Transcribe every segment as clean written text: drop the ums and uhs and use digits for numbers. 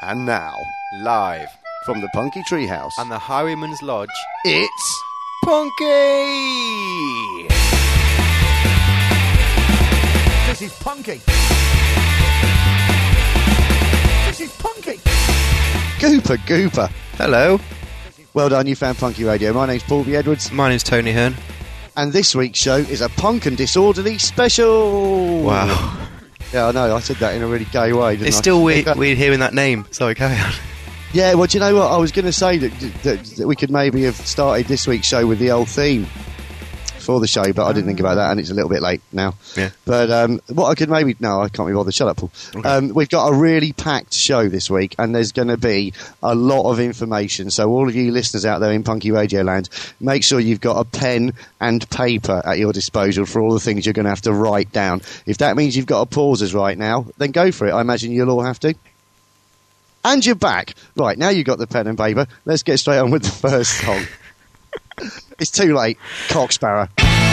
And now, Live from the Punky Treehouse and the Highwayman's Lodge, it's Punky! This is Punky. This is Punky. Gooper. Hello, Well done, you found Punky Radio. My name's Paul B. Edwards, my name's Tony Hearn. and this week's show is a Punk and Disorderly special. Wow. Yeah, I know, I said that in a really gay way, didn't It's I? still weird hearing that name. Sorry, carry on. Yeah, well, do you know what? I was going to say that we could maybe have started this week's show with the old theme for the show, but I didn't think about that, and it's a little bit late now. Yeah. But what I could maybe... No, I can't be bothered. Shut up, Paul. Okay. We've got a really packed show this week, and there's going to be a lot of information. So all of you listeners out there in Punky Radio Land, make sure you've got a pen and paper at your disposal for all the things you're going to have to write down. If that means you've got to pause us right now, then go for it. I imagine you'll all have to. And you're back. Right, now you've got the pen and paper. Let's get straight on with the first song. It's too late. Cock Sparrow.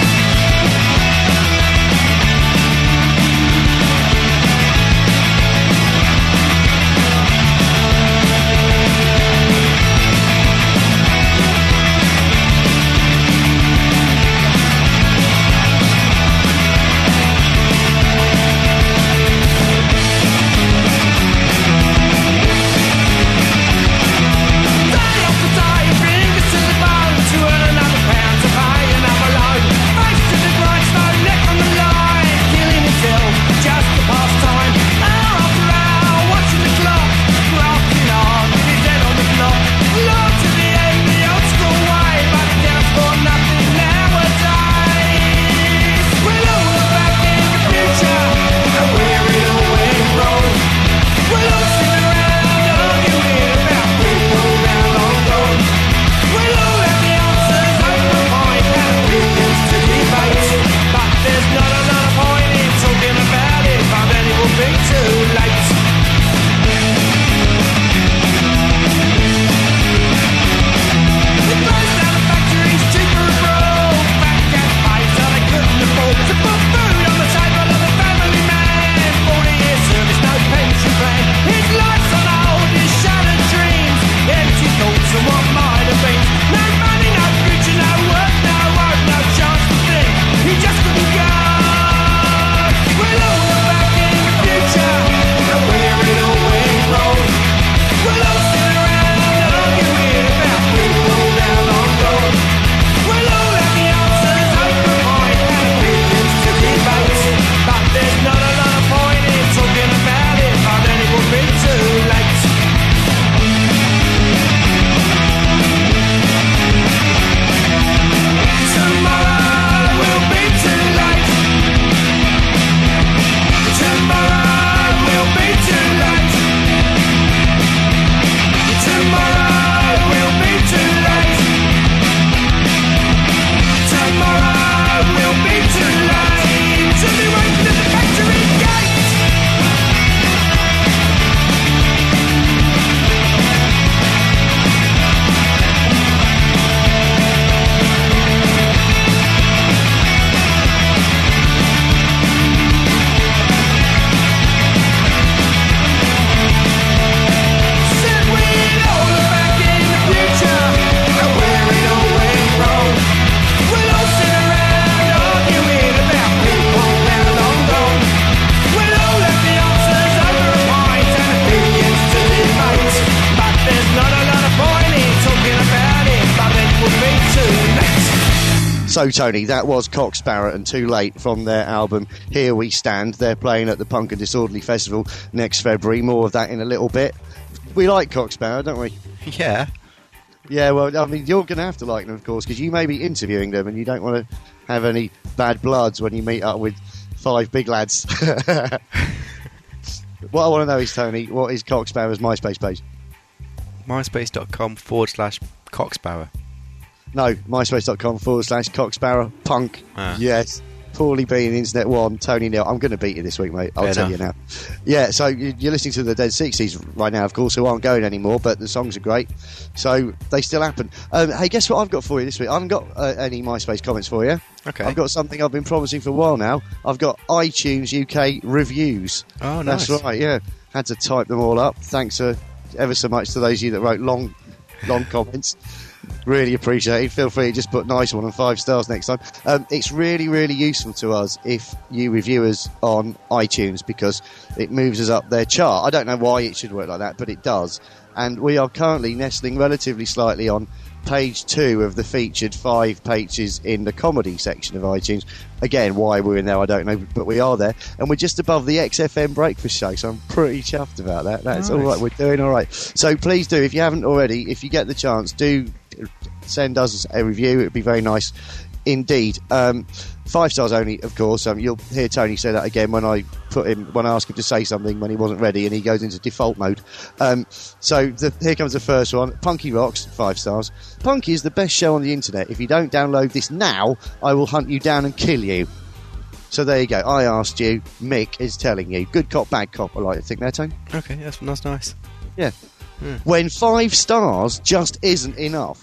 So, Tony, that was Cock Sparrow and Too Late from their album Here We Stand. They're playing at the Punk and Disorderly Festival next February. More of that in a little bit. We like Cock Sparrow, don't we? Yeah. Yeah, well, I mean, you're going to have to like them, of course, because you may be interviewing them and you don't want to have any bad bloods when you meet up with 5 big lads. What I want to know is, Tony, what is Cock Sparrow's MySpace page? myspace.com/Cocksparrow. No, myspace.com/Cocksparrow Punk. Ah. Yes. Paulie B in Internet One, Tony Neal. I'm going to beat you this week, mate. I'll tell you now. Yeah, so you're listening to the Dead 60s right now, of course, who aren't going anymore, but the songs are great. So they still happen. Hey, guess what I've got for you this week? I haven't got any MySpace comments for you. Okay. I've got something I've been promising for a while now. I've got iTunes UK reviews. Oh, nice. That's right, yeah. Had to type them all up. Thanks for ever so much to those of you that wrote long comments. Really appreciate it. Feel free to just put nice one and 5 stars next time. It's really, really useful to us if you review us on iTunes, because it moves us up their chart. I don't know why it should work like that, but it does. And we are currently nestling relatively slightly on page 2 of the featured 5 pages in the comedy section of iTunes. Again, why we're in there, I don't know, but we are there. And we're just above the XFM Breakfast Show, so I'm pretty chuffed about that. That's nice. all right, we're doing all right. So please do, if you haven't already, if you get the chance, do send us a review. It would be very nice indeed. 5 stars only, of course. You'll hear Tony say that again when I ask him to say something when he wasn't ready and he goes into default mode. Here comes the first one. Punky Rocks, 5 stars. Punky is the best show on the internet. If you don't download this now, I will hunt you down and kill you. So there you go. I asked you. Mick is telling you. Good cop, bad cop. I like to think there, Tony. Okay, that's nice. Yeah. When 5 stars just isn't enough.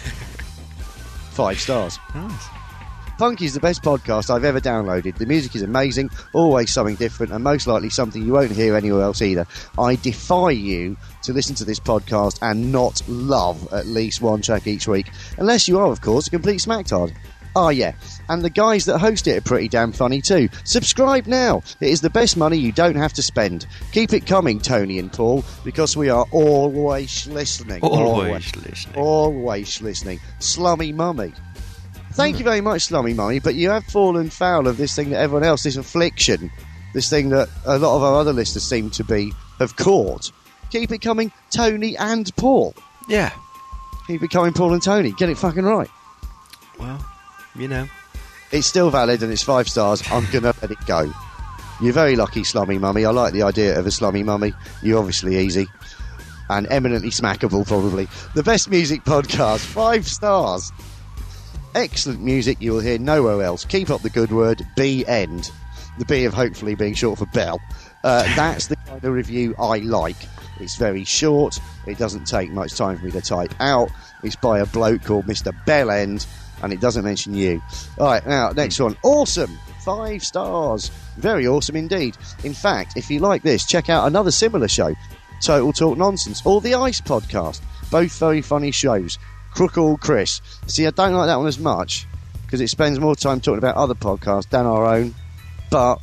5 stars. Nice. Punky is the best podcast I've ever downloaded. The music is amazing, always something different, and most likely something you won't hear anywhere else either. I defy you to listen to this podcast and not love at least one track each week, unless you are, of course, a complete smacktard. Ah, yeah. And the guys that host it are pretty damn funny too. Subscribe now. It is the best money you don't have to spend. Keep it coming, Tony and Paul, because we are always listening. Always listening. Always listening. Slummy Mummy. Thank you very much, Slummy Mummy, but you have fallen foul of this thing that everyone else, this affliction, this thing that a lot of our other listeners seem to have caught. Keep it coming, Tony and Paul. Yeah. Keep it coming, Paul and Tony. Get it fucking right. Well, you know. It's still valid and it's 5 stars. I'm going to let it go. You're very lucky, Slummy Mummy. I like the idea of a Slummy Mummy. You're obviously easy. And eminently smackable, probably. The best music podcast. 5 stars. Excellent music you will hear nowhere else. Keep up the good word. B end. The B of hopefully being short for Bell. That's the kind of review I like. It's very short. It doesn't take much time for me to type out. It's by a bloke called Mr. Bellend, and it doesn't mention you. All right, now, next one. Awesome. 5 stars. Very awesome indeed. In fact, if you like this, check out another similar show, Total Talk Nonsense, or The Ice Podcast. Both very funny shows. Crookall Chris. See, I don't like that one as much because it spends more time talking about other podcasts than our own, but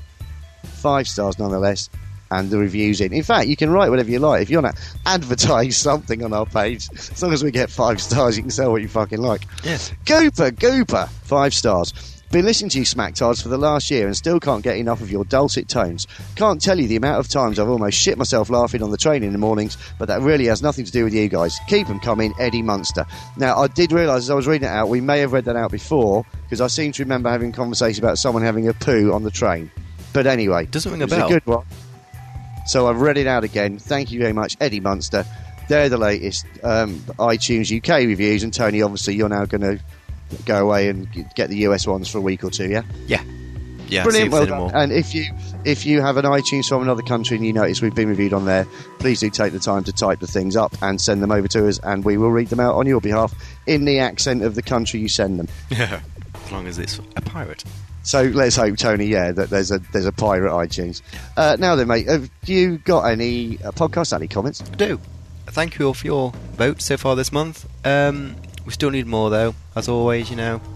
5 stars nonetheless, and the review's in. In fact, you can write whatever you like. If you want to advertise something on our page, as long as we get 5 stars, you can say what you fucking like. Yes. Gooper, 5 stars. Been listening to you smacktards for the last year and still can't get enough of your dulcet tones. Can't tell you the amount of times I've almost shit myself laughing on the train in the mornings, but that really has nothing to do with you guys. Keep them coming, Eddie Munster. Now, I did realise as I was reading it out, we may have read that out before, because I seem to remember having a conversation about someone having a poo on the train. But anyway, doesn't ring a bell. bell. It's a good one. So I've read it out again. Thank you very much, Eddie Munster. They're the latest iTunes UK reviews, and Tony, obviously, you're now going to go away and get the US ones for a week or 2, yeah? Yeah, brilliant, well done. And if you have an iTunes from another country and you notice we've been reviewed on there, please do take the time to type the things up and send them over to us, and we will read them out on your behalf in the accent of the country you send them. Yeah, as long as it's a pirate. So let's hope, Tony, that there's a pirate iTunes. Now then, mate, have you got any podcast, any comments? I do. Thank you all for your votes so far this month. We still need more, though, as always,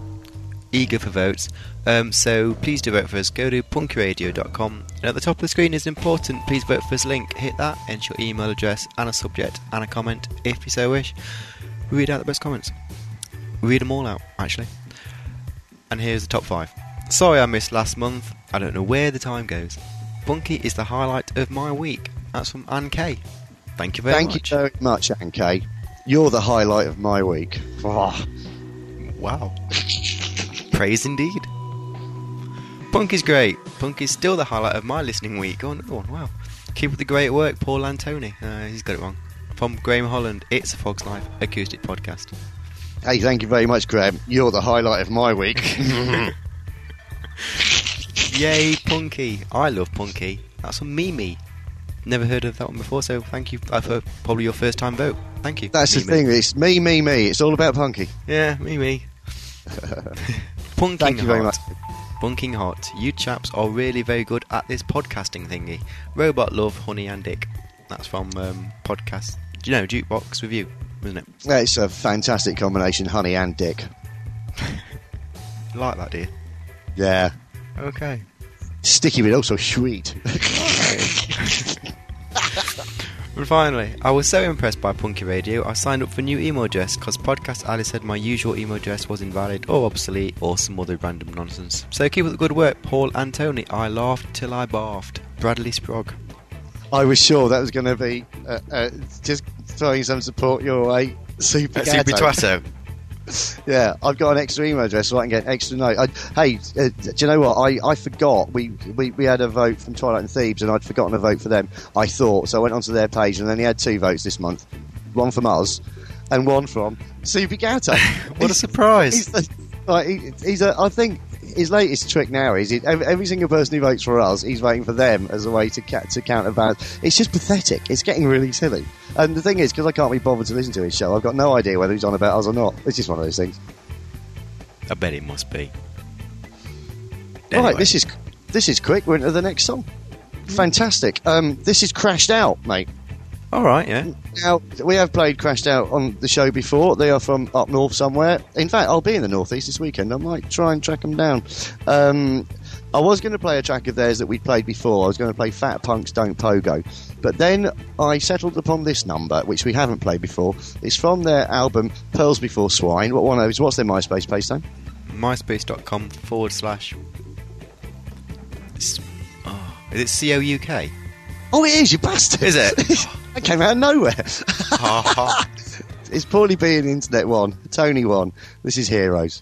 eager for votes. So please do vote for us. Go to punkyradio.com, and at the top of the screen is an important please vote for us link. Hit that, enter your email address and a subject and a comment if you so wish. We read out the best comments. We read them all out, actually. And here's the top 5. Sorry I missed last month. I don't know where the time goes. Punky is the highlight of my week. That's from Anne K. Thank you very much. Thank you very much, Anne K. You're the highlight of my week. Oh. Wow. Praise indeed. Punky's great. Punky's still the highlight of my listening week. Oh, wow. Keep up the great work, Paul Antoni. He's got it wrong. From Graham Holland, It's a Fog's Life acoustic podcast. Hey, thank you very much, Graham. You're the highlight of my week. Yay, Punky. I love Punky. That's from Mimi. Never heard of that one before, so thank you for probably your first time vote. Thank you. That's Mimi. the thing, it's me. It's all about Punky. Yeah, me. Punking Thank you very much. Bunking hot. You chaps are really very good at this podcasting thingy. Robot love, honey and dick. That's from podcast jukebox with you, isn't it? Yeah, it's a fantastic combination, honey and dick. You like that, do you? Yeah. Okay. Sticky but also sweet. And finally, I was so impressed by Punky Radio, I signed up for a new email address because Podcast Alice said my usual email address was invalid or obsolete or some other random nonsense. So keep up the good work, Paul and Tony. I laughed till I barfed. Bradley Sprogg. I was sure that was going to be just throwing some support your way. Super Twatto. Yeah, I've got an extra email address so I can get an extra note. Hey, do you know what? I forgot. We had a vote from Twilight and Thebes, and I'd forgotten a vote for them, I thought. So I went onto their page, and then he had 2 votes this month. One from us, and one from Super Gatto. What a surprise. I think his latest trick now is every single person who votes for us, he's voting for them as a way to counterbalance. It's just pathetic. It's getting really silly. And the thing is, because I can't be bothered to listen to his show, I've got no idea whether he's on about us or not. It's just one of those things. I bet it must be. Anyway. Right, this is quick. We're into the next song. Fantastic. This is Crashed Out, mate. All right, yeah. Now, we have played Crashed Out on the show before. They are from up north somewhere. In fact, I'll be in the northeast this weekend. I might try and track them down. I was going to play a track of theirs that we'd played before. I was going to play Fat Punks Don't Pogo. But then I settled upon this number, which we haven't played before. It's from their album Pearls Before Swine. What's their MySpace page, Tom? MySpace.com/ Is it COUK? Oh, it is, you bastard! Is it? That came out of nowhere. It's Paulie B and Internet 1, Tony 1. This is Heroes.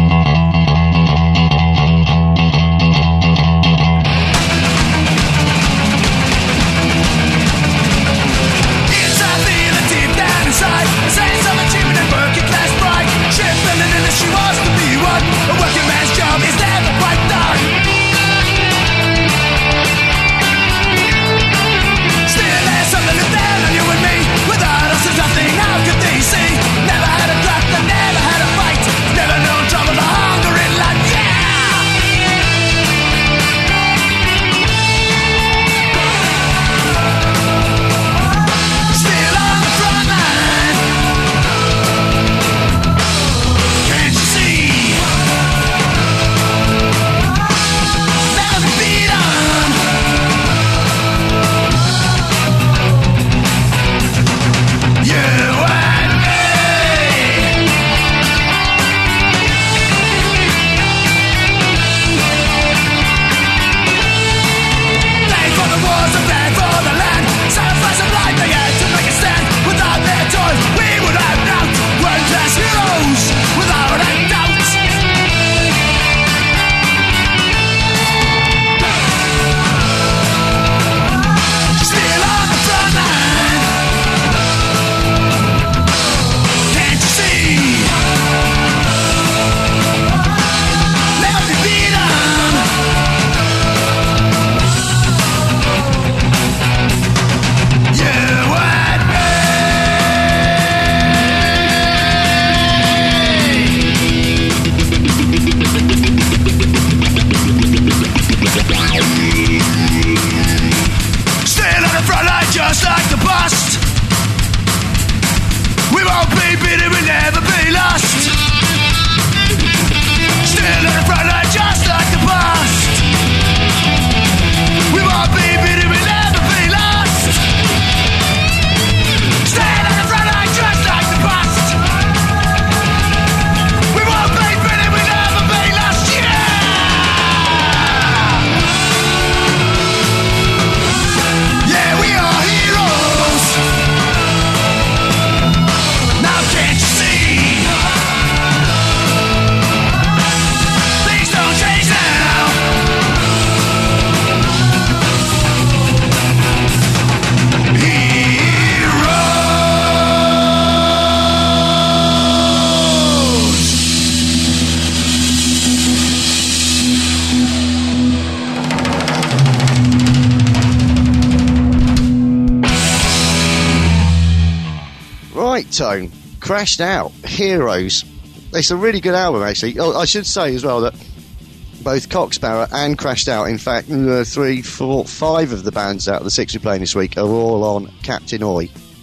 Tone, Crashed Out, Heroes. It's a really good album, actually. Oh, I should say as well that both Cocksparrow and Crashed Out, in fact, 3, 4, 5 of the bands out of the 6 we're playing this week are all on Captain Oi.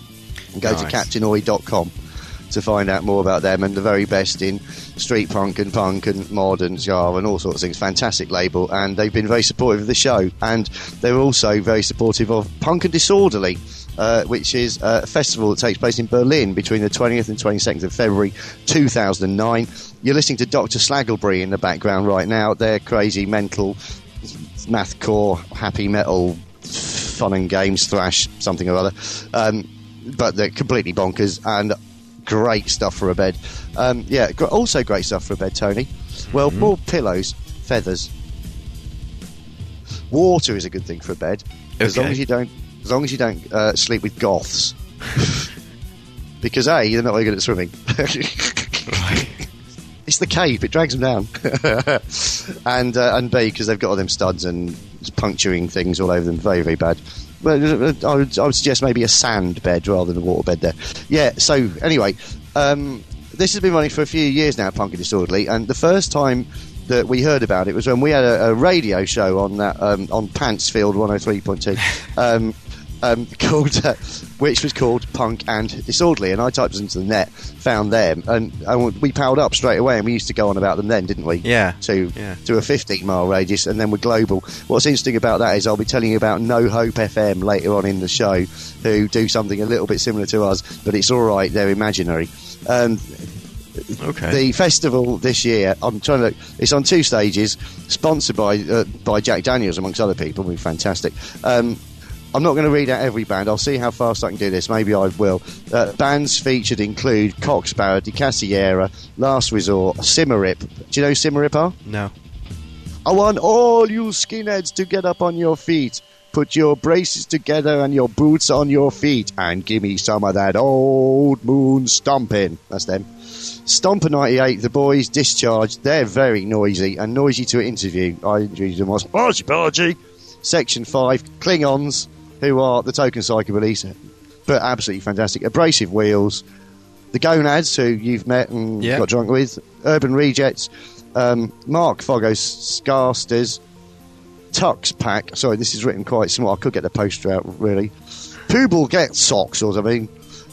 And go to Nice. captainoi.com to find out more about them, and the very best in street punk and mod and ska and all sorts of things. Fantastic label, and they've been very supportive of the show, and they're also very supportive of Punk and Disorderly, which is a festival that takes place in Berlin between the 20th and 22nd of February 2009. You're listening to Dr. Slagglebury in the background right now. They're crazy, mental, mathcore, happy metal, fun and games, thrash, something or other. But they're completely bonkers, and great stuff for a bed. Also great stuff for a bed, Tony. Well, more pillows, feathers. Water is a good thing for a bed, as long as you don't sleep with goths. Because A, they're not very good at swimming. Right. It's the cape; it drags them down. And B, because they've got all them studs and puncturing things all over them, very, very bad. But I would suggest maybe a sand bed rather than a water bed there. Yeah, so anyway, this has been running for a few years now, Punk and Disorderly, and the first time that we heard about it was when we had a radio show on that on Pantsfield 103.2 which was called Punk and Disorderly, and I typed into the net, found them, and we powered up straight away, and we used to go on about them then, didn't we? Yeah. To a 15-mile radius, and then we're global. What's interesting about that is I'll be telling you about No Hope FM later on in the show, who do something a little bit similar to us, but it's all right, they're imaginary. Okay. The festival this year, I'm trying to look, it's on 2 stages, sponsored by Jack Daniels, amongst other people. It'll be fantastic. I'm not going to read out every band. I'll see how fast I can do this. Maybe I will. Bands featured include Cocksparrow, De Casiera, Last Resort, Simmerip. Do you know who Simmerip are? No. I want all you skinheads to get up on your feet. Put your braces together and your boots on your feet, and give me some of that old moon stomping. That's them. Stomper 98, The Boys, Discharge. They're very noisy and noisy to interview. I interviewed them once. Bargy. Section 5, Klingons, who are the Token Psychobillies, but absolutely fantastic. Abrasive Wheels, the Gonads, who you've met and got drunk with, Urban Rejects, Mark Foggos, Scarsters, Tux Pack. Sorry, this is written quite small. I could get the poster out, really. Pubel Get Socks, or something.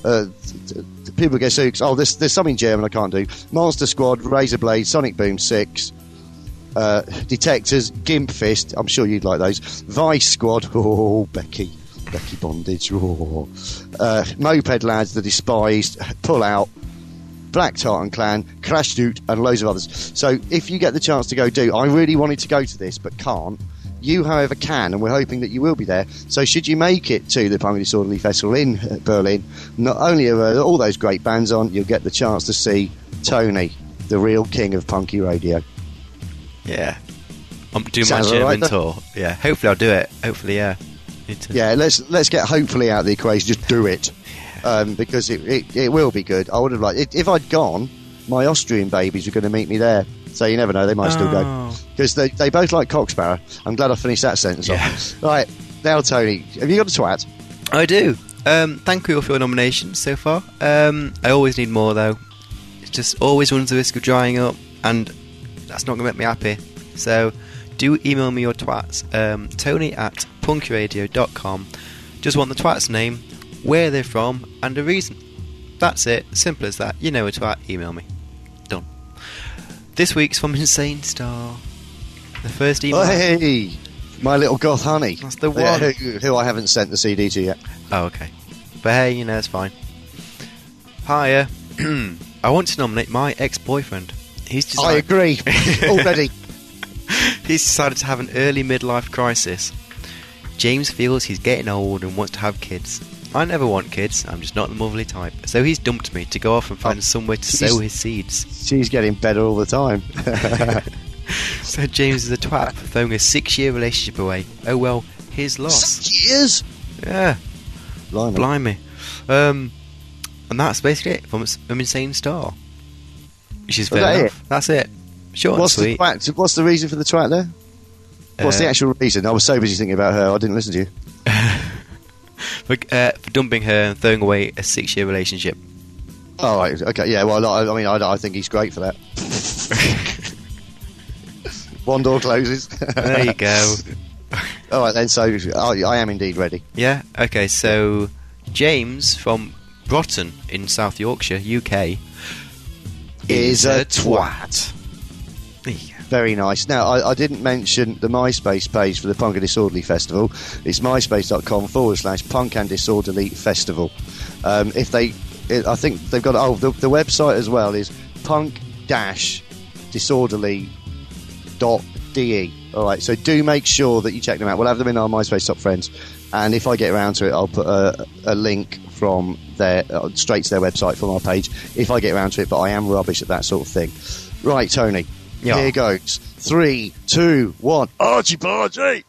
Pubel Get Socks. Oh, there's some in German I can't do. Monster Squad, Razor Blade, Sonic Boom 6. Detectors, Gimp Fist, I'm sure you'd like those. Vice Squad, Becky Bondage, Moped Lads, The Despised, Pull Out, Black Tartan Clan, Crash Doot, and loads of others. So if you get the chance to go do, I really wanted to go to this but can't. You, however, can, and we're hoping that you will be there. So should you make it to the Punk and Disorderly Festival in Berlin, not only are all those great bands on, you'll get the chance to see Tony, the real king of punky radio. Yeah. I'm doing Sounds my German right, tour. Yeah, hopefully I'll do it. Hopefully, yeah. Yeah, let's get hopefully out of the equation. Just do it, because it will be good. I would have liked it. If I'd gone, my Austrian babies were going to meet me there. So you never know, they might still go, because they both like Cocksparrow. I'm glad I finished that sentence off. Right, now Tony, have you got a twat? I do. Thank you all for your nominations so far. I always need more though. It just always runs the risk of drying up, and that's not going to make me happy. So do email me your twats, tony@punkyradio.com. Just want the twat's name, where they're from, and a reason. That's it, simple as that. You know a twat, email me. Done. This week's from Insane Star. The first email. Hey, my little goth honey. That's the one. Who I haven't sent the CD to yet. Oh, okay. But hey, it's fine. Hiya. I want to nominate my ex-boyfriend. I agree. Already. He's decided to have an early midlife crisis. James feels he's getting old and wants to have kids. I never want kids, I'm just not the motherly type. So he's dumped me to go off and find somewhere to sow his seeds. She's getting better all the time. So James is a twat for throwing a 6-year relationship away. Oh well, his loss. 6 years? Yeah. Blimey. And that's basically it from Insane Star. Which is fair enough. That's it. Short and sweet. What's the reason for the twat there? What's the actual reason? I was so busy thinking about her, I didn't listen to you. For dumping her and throwing away a 6-year relationship. Oh, right, okay, yeah, well, I think he's great for that. One door closes. There you go. Alright then, so I am indeed ready. Yeah, okay, so James from Broughton in South Yorkshire, UK, is a twat. There you go. Very nice. Now, I didn't mention the MySpace page for the Punk and Disorderly Festival. It's myspace.com/Punk and Disorderly Festival. I think they've got, the website as well is punk-disorderly.de. Alright, so do make sure that you check them out. We'll have them in our MySpace Top Friends. And if I get around to it, I'll put a link from their straight to their website from our page if I get around to it, but I am rubbish at that sort of thing. Right, Tony. Yeah. Here goes. 3, 2, 1. Archie Bargy!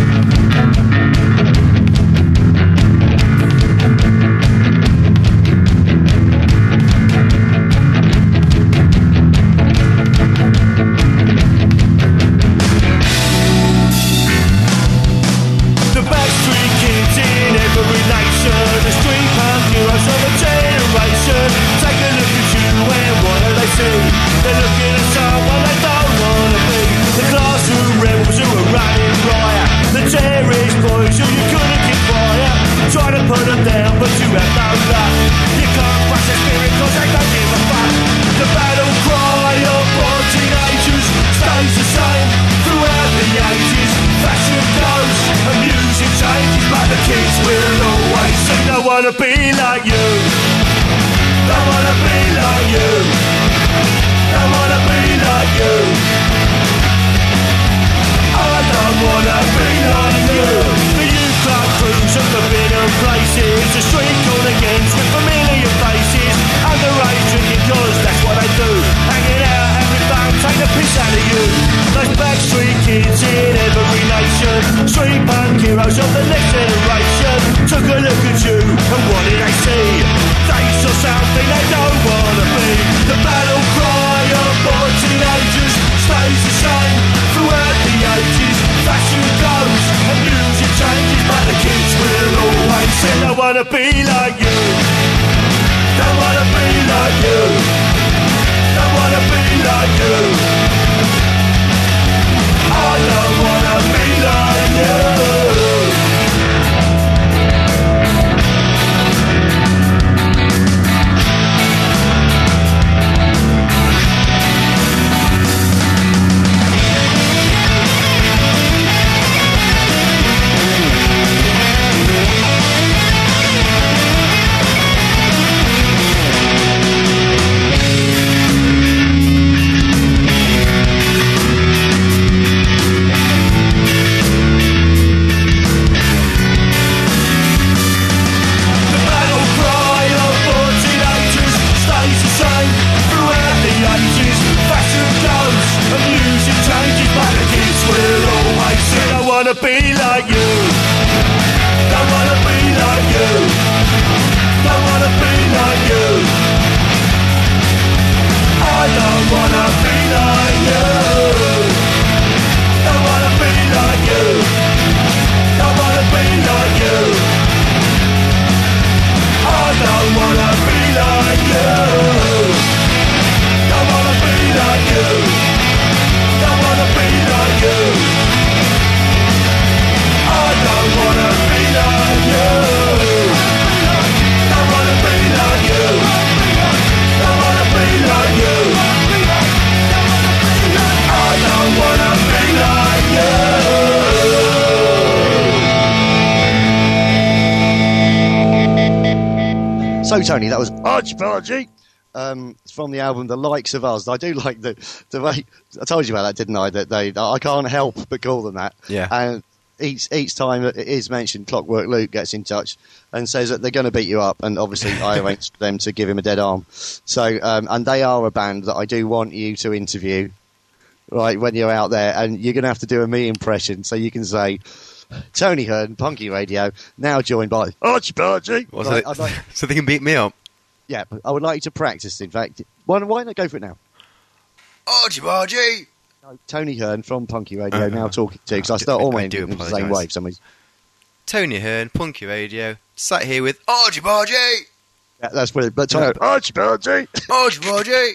So, Tony, that was Archipelago. It's from the album The Likes of Us. I do like the way I told you about that, didn't I? That I can't help but call them that. Yeah. And each time it is mentioned, Clockwork Luke gets in touch and says that they're going to beat you up, and obviously I arranged them to give him a dead arm. So, and they are a band that I do want you to interview, right, when you're out there, and you're going to have to do a me impression, so you can say, Tony Hearn, Punky Radio, now joined by Archipelago. Right, so they can beat me up? Yeah, I would like you to practice, in fact. Why not go for it now? Archipelago! No, Tony Hearn from Punky Radio, now talking to you, because I start all in the same way for some reason. Tony Hearn, Punky Radio, sat here with Archipelago! Yeah, that's brilliant. But Tony, Archipelago! Archipelago!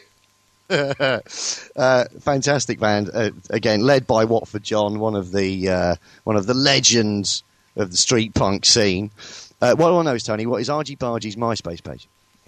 Fantastic band, again led by Watford John, one of the legends of the street punk scene. What I want to know is, Tony, what is Argy Bargy's MySpace page?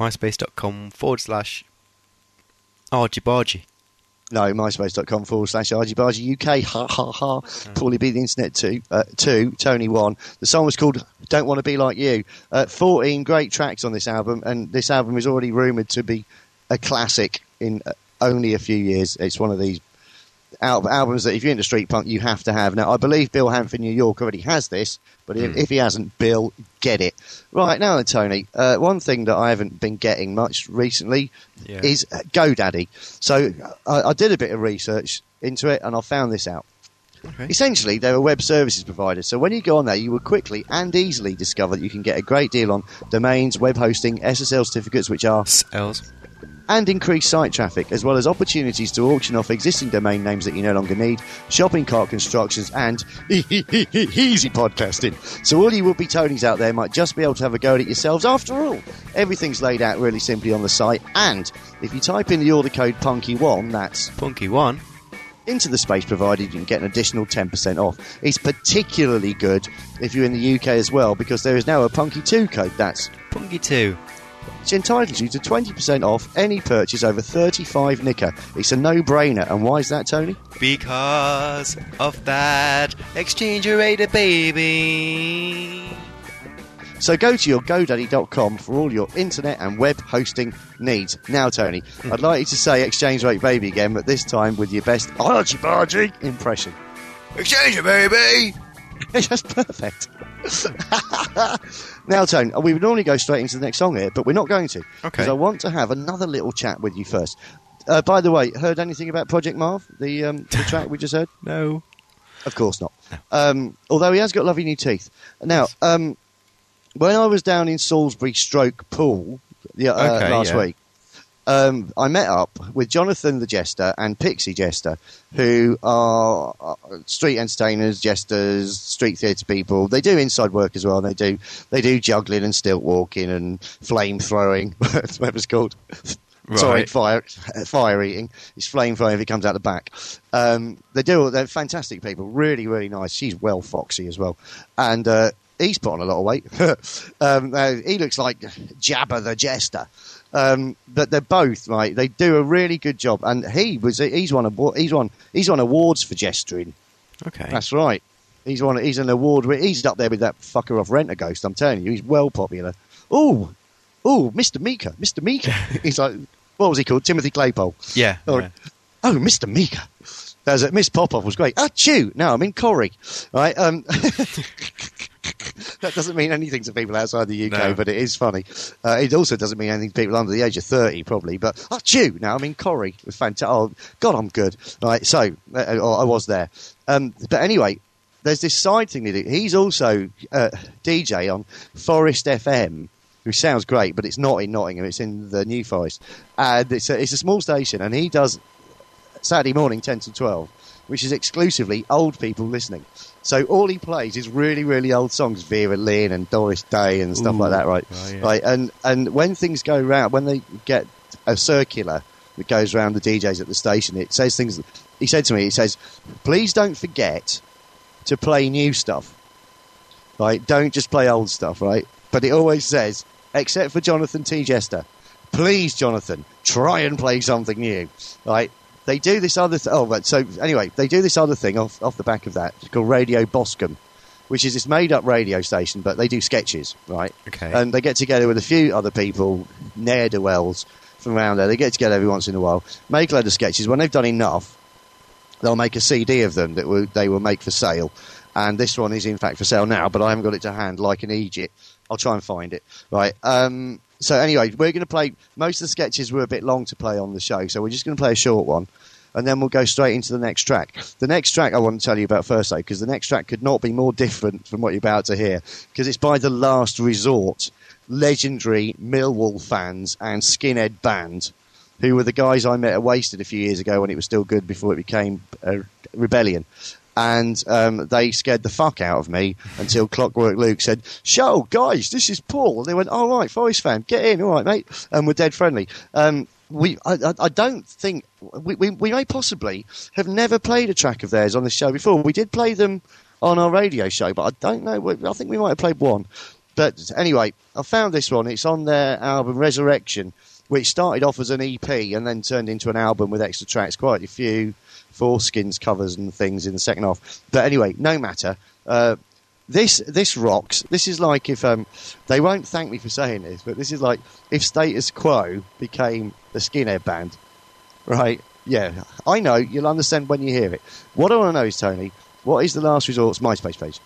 myspace.com/Argy-Bargy. No, myspace.com/Argy Bargy UK. Ha ha ha. Paulie B, the internet 2. Tony 1. The song was called Don't Want to Be Like You. 14 great tracks on this album, and this album is already rumoured to be a classic in only a few years. It's one of these albums that if you're into street punk, you have to have. Now, I believe Bill Hanford New York already has this, but if he hasn't, Bill, get it. Right, now then, Tony, one thing that I haven't been getting much recently is GoDaddy. So I did a bit of research into it, and I found this out. Okay. Essentially, they're a web services provider. So when you go on there, you will quickly and easily discover that you can get a great deal on domains, web hosting, SSL certificates, which are SLs. And increase site traffic, as well as opportunities to auction off existing domain names that you no longer need, shopping cart constructions, and easy podcasting. So all you would-be Tonys out there might just be able to have a go at it yourselves. After all, everything's laid out really simply on the site, and if you type in the order code PUNKY1, that's Punky1, into the space provided, you can get an additional 10% off. It's particularly good if you're in the UK as well, because there is now a Punky2 code, that's Punky2. which entitles you to 20% off any purchase over 35 nicker. It's a no-brainer. And why is that, Tony? Because of that exchange rate, baby. So go to your GoDaddy.com for all your internet and web hosting needs. Now, Tony, I'd like you to say exchange rate baby again, but this time with your best Argy Bargy impression. Exchange it, baby. That's perfect. Now, Tony, we would normally go straight into the next song here, but we're not going to. Okay. Because I want to have another little chat with you first. By the way, heard anything about Project Marv, the track we just heard? No. Of course not. Although he has got lovely new teeth. Now, when I was down in Salisbury Stroke Pool last week, I met up with Jonathan the Jester and Pixie Jester, who are street entertainers, jesters, street theatre people. They do inside work as well. They do juggling and stilt walking and flame throwing, whatever it's called. Right. Sorry, fire eating. It's flame throwing if it comes out the back. They're fantastic people, really, really nice. She's well foxy as well, and he's put on a lot of weight. He looks like Jabba the Jester. But they're both right. They do a really good job, and he's won awards for gesturing. Okay. That's right. He's an award. He's up there with that fucker off Rent-A-Ghost. I'm telling you, he's well popular. Oh, Mr. Meeker. He's like, what was he called? Timothy Claypole. Yeah. Oh, Mr. Meeker. Miss Popoff was great. Achoo! No, I'm in Corrie. Right. That doesn't mean anything to people outside the UK, No. but it is funny. It also doesn't mean anything to people under the age of 30, probably. But achoo! Now I'm in Corrie. It was fantastic. Oh God, I'm good. Right. So I was there. But anyway, there's this side thing they do. He's also DJ on Forest FM. Who sounds great, but it's not in Nottingham. It's in the New Forest, and it's a small station. And he does Saturday morning 10 to 12, which is exclusively old people listening. So all he plays is really, really old songs, Vera Lynn and Doris Day and stuff like that, right? Oh, yeah. Right. And when things go round, when they get a circular that goes around the DJs at the station, it says things. He said to me, he says, "Please don't forget to play new stuff. Right? Don't just play old stuff, right?" But it always says, except for Jonathan T. Jester, please, Jonathan, try and play something new. Right? They do this other they do this other thing off the back of that. It's called Radio Boscombe, which is this made-up radio station, but they do sketches, right? Okay. And they get together with a few other people, ne'er-do-wells from around there. They get together every once in a while, make a load of sketches. When they've done enough, they'll make a CD of them that they will make for sale. And this one is, in fact, for sale now, but I haven't got it to hand, like in Egypt. I'll try and find it. Right. So anyway, we're going to play... Most of the sketches were a bit long to play on the show, so we're just going to play a short one, and then we'll go straight into the next track. The next track I want to tell you about first, though, because the next track could not be more different from what you're about to hear, because it's by The Last Resort, legendary Millwall fans and skinhead band, who were the guys I met at Wasted a few years ago when it was still good before it became a rebellion. And they scared the fuck out of me until Clockwork Luke said, "Show, guys, this is Paul." And they went, "All right, Forest fan, get in, all right, mate." And we're dead friendly. I don't think... We may possibly have never played a track of theirs on the show before. We did play them on our radio show, but I don't know. I think we might have played one. But anyway, I found this one. It's on their album Resurrection, which started off as an EP and then turned into an album with extra tracks, quite a few Foreskins covers and things in the second half. But anyway, no matter. This rocks. This is like if they won't thank me for saying this, but this is like if Status Quo became the Skinhead band, right? Yeah, I know you'll understand when you hear it. What I want to know is, Tony, what is The Last Resort's MySpace page?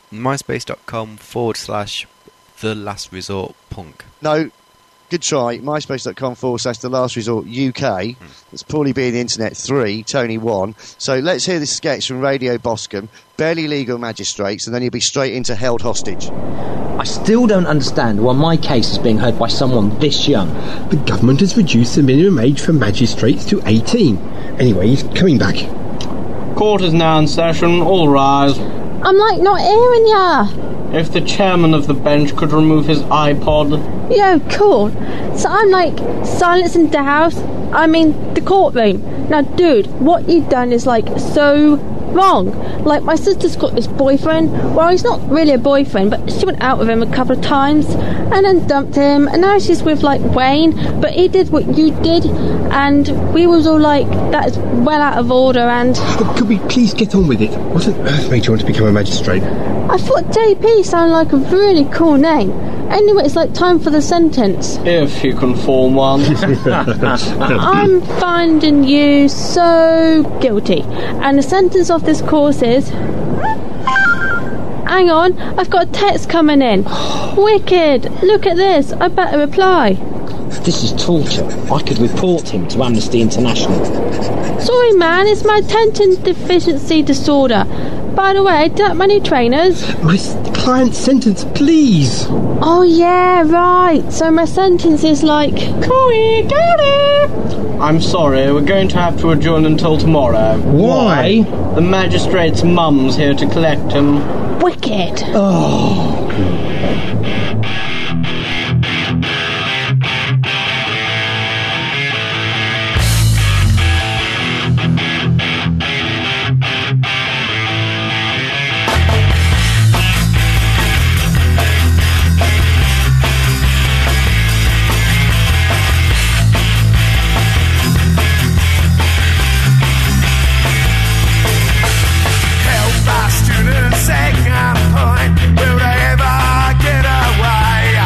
myspace.com/The Last Resort Punk. No. Good try. MySpace.com/The Last Resort UK. That's Paulie B the Internet 3, Tony 1. So let's hear this sketch from Radio Boscombe, Barely Legal Magistrates, and then you'll be straight into Held Hostage. I still don't understand why my case is being heard by someone this young. The government has reduced the minimum age for magistrates to 18. Anyway, he's coming back. Court is now in session. All rise. I'm like not hearing ya. If the chairman of the bench could remove his iPod. Yeah, cool. So I'm like silencing the house. I mean the courtroom. Now, dude, what you've done is like so wrong. Like, my sister's got this boyfriend. Well, he's not really a boyfriend, but she went out with him a couple of times and then dumped him, and now she's with like Wayne, but he did what you did, and we was all like, that is well out of order. And Could we please get on with it? What on earth made you want to become a magistrate? I thought JP sounded like a really cool name. Anyway, it's like time for the sentence. If you can form one. I'm finding you so guilty. And the sentence of this course is... Hang on, I've got a text coming in. Wicked, look at this. I better reply. This is torture. I could report him to Amnesty International. Sorry, man, it's my attention deficiency disorder. By the way, do you like my new trainers? My client's sentence, please. Oh, yeah, right. So my sentence is like... I'm sorry, we're going to have to adjourn until tomorrow. Why? The magistrate's mum's here to collect him. Wicked. Oh. Second point, will they ever get away?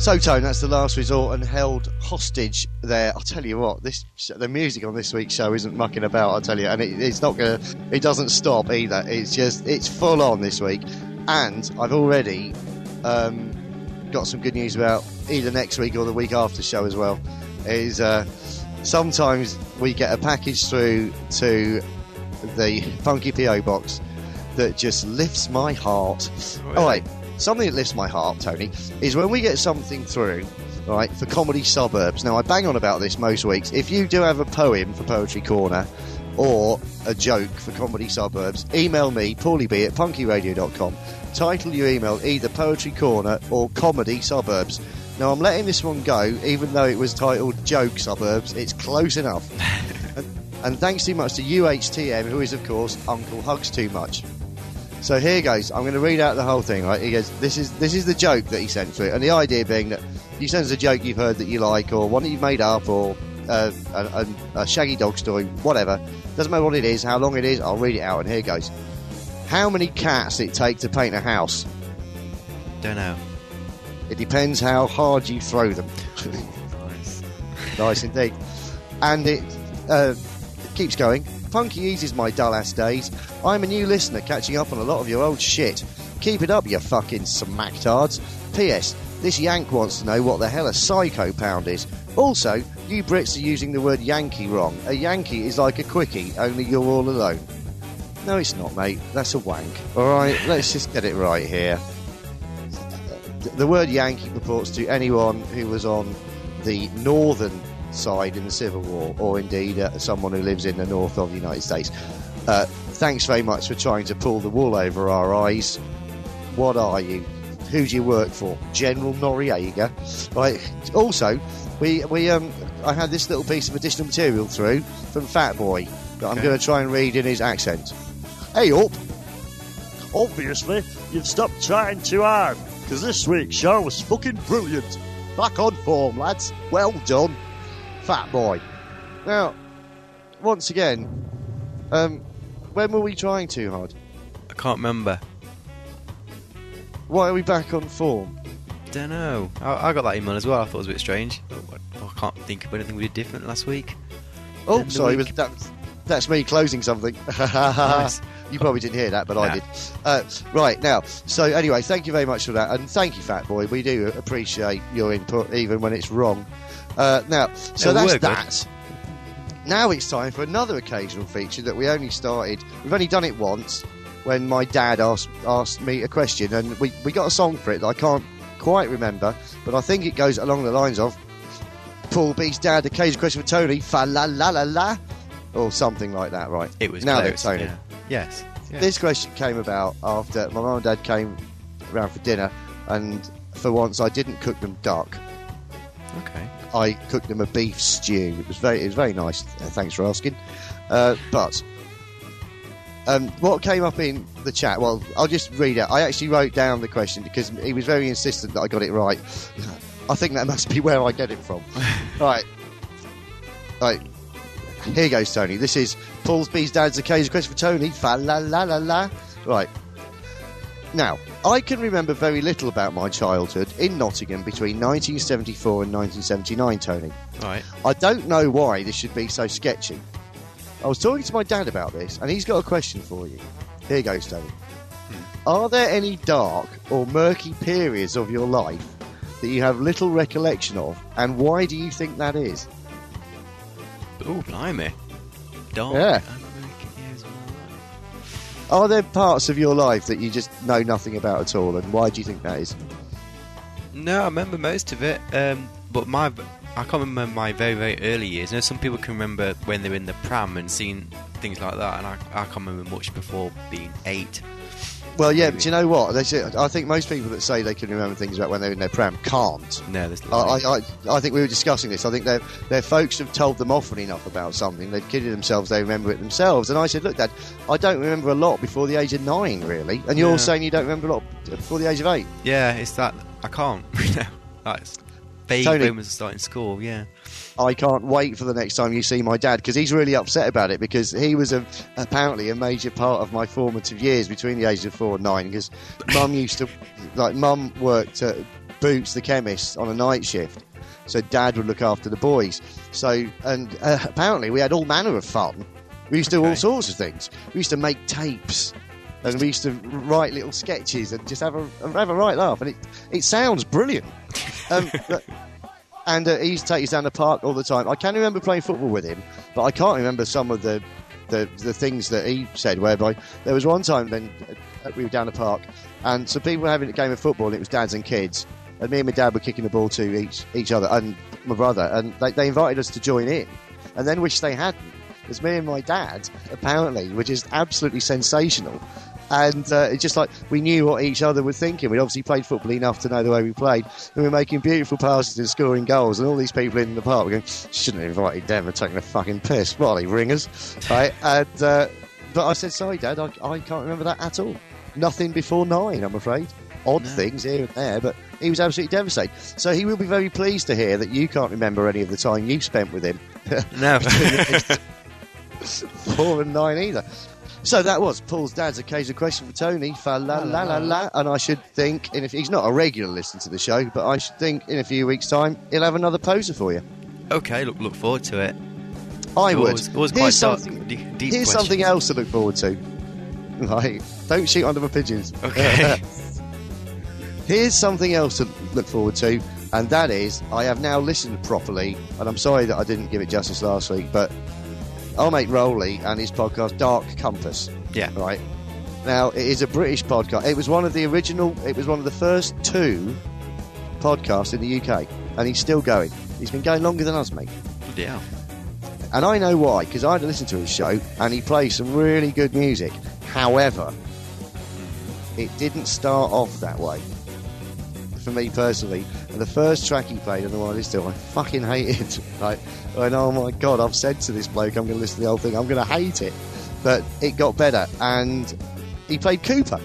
So, Tone, that's the last resort and held hostage there. I'll tell you what, the music on this week's show isn't mucking about, I'll tell you, and it's not going to, it doesn't stop either. It's full on this week. And I've already got some good news about either next week or the week after show as well. Sometimes we get a package through to the Funky PO box that just lifts my heart. Really? All right. Something that lifts my heart, Tony, is when we get something through, right, for Comedy Suburbs. Now, I bang on about this most weeks. If you do have a poem for Poetry Corner or a joke for Comedy Suburbs, email me, paulieb at punkyradio.com. Title your email either Poetry Corner or Comedy Suburbs. Now, I'm letting this one go, even though it was titled Joke Suburbs. It's close enough. and thanks too much to UHTM, who is, of course, Uncle Hugs Too Much. So here goes. I'm going to read out the whole thing, right? He goes, this is the joke that he sent through. And the idea being that you send us a joke you've heard that you like, or one that you've made up, or a shaggy dog story, whatever. Doesn't matter what it is, how long it is, I'll read it out. And here goes. How many cats it take to paint a house? Don't know. It depends how hard you throw them. Nice. Nice indeed. And it keeps going. Punky eases my dull-ass days. I'm a new listener catching up on a lot of your old shit. Keep it up, you fucking smacktards. P.S. This Yank wants to know what the hell a psycho pound is. Also, you Brits are using the word Yankee wrong. A Yankee is like a quickie, only you're all alone. No, it's not, mate. That's a wank. Alright, let's just get it right here. The word Yankee purports to anyone who was on the northern side in the Civil War, or indeed someone who lives in the north of the United States. Thanks very much for trying to pull the wool over our eyes. What are you? Who do you work for? General Noriega? Right. Also, I had this little piece of additional material through from Fat Boy that I'm going to try and read in his accent. Hey up! Obviously, you've stopped trying too hard, because this week's show was fucking brilliant. Back on form, lads. Well done. Fat Boy. Now, once again, when were we trying too hard? I can't remember. Why are we back on form? Don't know. I got that email as well. I thought it was a bit strange. I can't think of anything we did different last week. Oh, sorry, that's me closing something. Nice. You probably didn't hear that, but I did. Right, now, so anyway, thank you very much for that, and thank you, Fat Boy. We do appreciate your input, even when it's wrong. Now, so that's that. Now it's time for another occasional feature that we've only done it once, when my dad asked me a question, and we got a song for it that I can't quite remember, but I think it goes along the lines of Paul B's dad, occasional question for Tony, fa la la la la, or something like that, right? It was now close, then, Tony. yeah. Yes. This question came about after my mum and dad came round for dinner, and for once I didn't cook them duck. Okay. I cooked them a beef stew. It was very nice. Thanks for asking. But what came up in the chat? Well, I'll just read it. I actually wrote down the question because he was very insistent that I got it right. I think that must be where I get it from. Right. Here goes, Tony. This is Paul's B's dad's occasional question for Tony. Fa la la la la. Right. Now, I can remember very little about my childhood in Nottingham between 1974 and 1979, Tony. Right. I don't know why this should be so sketchy. I was talking to my dad about this, and he's got a question for you. Here goes, Tony. Are there any dark or murky periods of your life that you have little recollection of, and why do you think that is? Oh, blimey. Dark. Yeah. Are there parts of your life that you just know nothing about at all, and why do you think that is? No, I remember most of it, but I can't remember my very, very early years. You know, some people can remember when they were in the pram and seeing things like that, and I can't remember much before being 8. Well, yeah, but you know what? I think most people that say they can remember things about when they're in their pram can't. No, there's I think we were discussing this. I think their folks have told them often enough about something. They've kidded themselves, they remember it themselves. And I said, look, Dad, I don't remember a lot before the age of 9, really. And you're saying you don't remember a lot before the age of 8. Yeah, it's that. I can't. That's vague moments of starting school, yeah. I can't wait for the next time you see my dad, because he's really upset about it, because he was apparently a major part of my formative years between the ages of 4 and 9, because Mum used to, Mum worked Boots the chemist on a night shift. So Dad would look after the boys. So, and apparently we had all manner of fun. We used to do all sorts of things. We used to make tapes, and we used to write little sketches and just have a right laugh. And it sounds brilliant. And he used to take us down the park all the time. I can remember playing football with him, but I can't remember some of the things that he said, whereby there was one time then we were down the park, and some people were having a game of football, and it was dads and kids, and me and my dad were kicking the ball to each other, and my brother, and they invited us to join in, and then which they hadn't, because me and my dad apparently were just absolutely sensational. And it's just like we knew what each other were thinking. We'd obviously played football enough to know the way we played, and we were making beautiful passes and scoring goals, and all these people in the park were going, shouldn't have invited them, and taking a fucking piss. What are they, ringers? Right? And but I said, sorry Dad, I can't remember that at all. Nothing before 9, I'm afraid. Odd things here and there, but he was absolutely devastated. So he will be very pleased to hear that you can't remember any of the time you spent with him. No. 4 and 9 either. So that was Paul's dad's occasional question for Tony. Fa la la la la. And I should think, and if he's not a regular listener to the show, but I should think in a few weeks' time he'll have another poser for you. Okay, look forward to it. I would. Always quite dark, deep here's something else to look forward to. Right, don't shoot under my pigeons. Okay. Here's something else to look forward to, and that is I have now listened properly, and I'm sorry that I didn't give it justice last week, but our mate Rowley and his podcast Dark Compass. Yeah. Right. Now, it is a British podcast. It was one of the first 2 podcasts in the UK, and he's still going. He's been going longer than us, mate. Yeah. And I know why, because I had to listen to his show, and he plays some really good music. However, it didn't start off that way. For me personally, and the first track he played on the one I listened to, I fucking hated. Like, and oh my god, I've said to this bloke, I'm going to listen to the whole thing, I'm going to hate it. But it got better, and he played Cooper,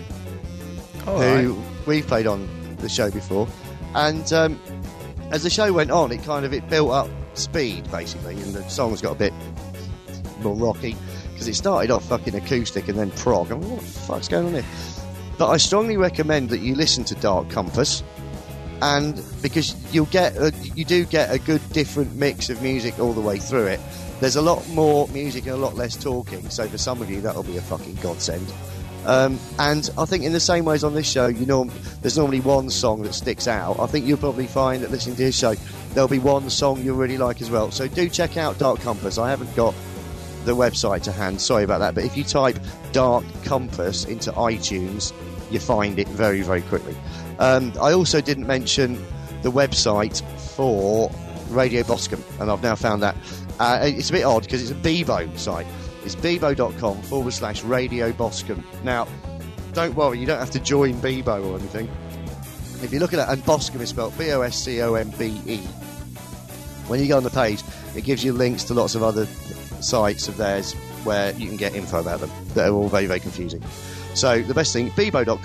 who we've played on the show before. And as the show went on, it built up speed basically, and the songs got a bit more rocky because it started off fucking acoustic and then prog. I'm like, what the fuck's going on here? But I strongly recommend that you listen to Dark Compass. And because you do get a good different mix of music all the way through it. There's a lot more music and a lot less talking, so for some of you that'll be a fucking godsend. And I think in the same way as on this show, there's normally one song that sticks out. I think you'll probably find that listening to his show, there'll be one song you'll really like as well. So do check out Dark Compass. I haven't got the website to hand, sorry about that, but if you type Dark Compass into iTunes, you find it very, very quickly. I also didn't mention the website for Radio Boscombe, and I've now found that. It's a bit odd because it's a Bebo site. It's bebo.com/Radio Boscombe. Now, don't worry, you don't have to join Bebo or anything. If you look at that, and Boscombe is spelled Boscombe. When you go on the page, it gives you links to lots of other sites of theirs where you can get info about them that are all very, very confusing. So the best thing,